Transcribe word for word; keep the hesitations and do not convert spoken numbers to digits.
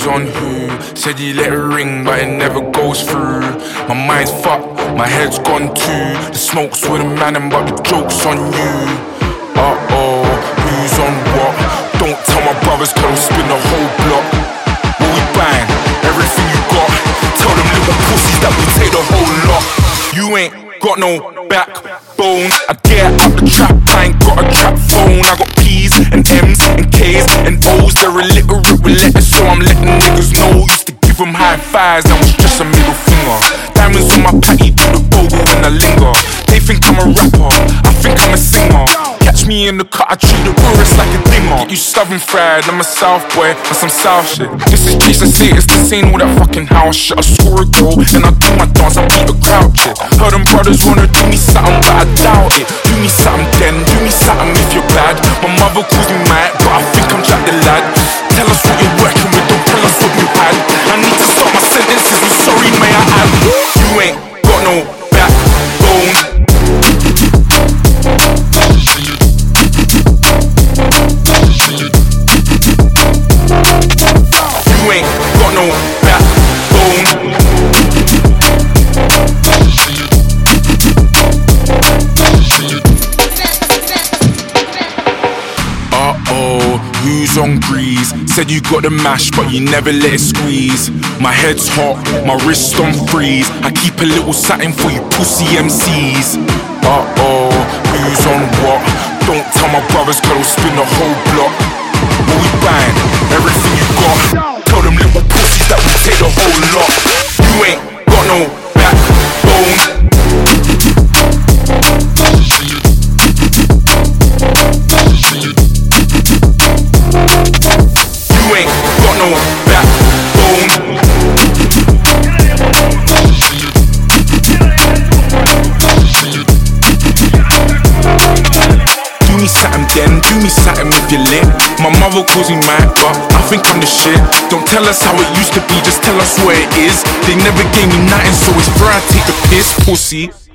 on who? Said you let it ring, but it never goes through. My mind's fucked, my head's gone too. The smoke's with a man, but the joke's on you. Uh-oh, who's on what? Don't tell my brothers, cause I'll spin the whole block. What we bang? Everything you got. Tell them little pussies that we take the whole lot. You ain't got no backbone. I get out the trap, I ain't got a trap phone. I got P's and M's and K's and O's. They're illiterate with letters, so I'm letting niggas know. Used to give them high fives, that was just a middle finger. Diamonds on my patty, do the bobo when I linger. They think I'm a rapper, I think I'm a singer. Catch me in the cut, I treat the tourists like a dinger. Get you southern fried, I'm a south boy, on some south shit. This is Chase, I say it's the same with that fucking house shit. I score a goal, then I do my dance, I beat a crowd shit. Heard them brothers wanna do me something, but I doubt it. Do me something then, do me something if you're bad. My mother calls me mad, but I think I'm Jack the lad. Tell us what you're working with, don't tell us what you had. I need to start my sentences with sorry may I add. You ain't got no backbone. You ain't got no backbone. Uh-oh, who's on grease? Said you got the mash, but you never let it squeeze. My head's hot, my wrist on freeze. I keep a little satin for you pussy M Cs. Uh-oh, who's on what? Don't tell my brothers, cause I'll spin the whole block. What we bang? Everything you got. Tell them little pussies that we take the whole lot. You ain't got no backbone. You ain't got no backbone. Do me something then, do me something if you're lit. My mother calls me mad, but I think I'm the shit. Don't tell us how it used to be, just tell us where it is. They never gave me nothing, so it's fair I take the piss, pussy.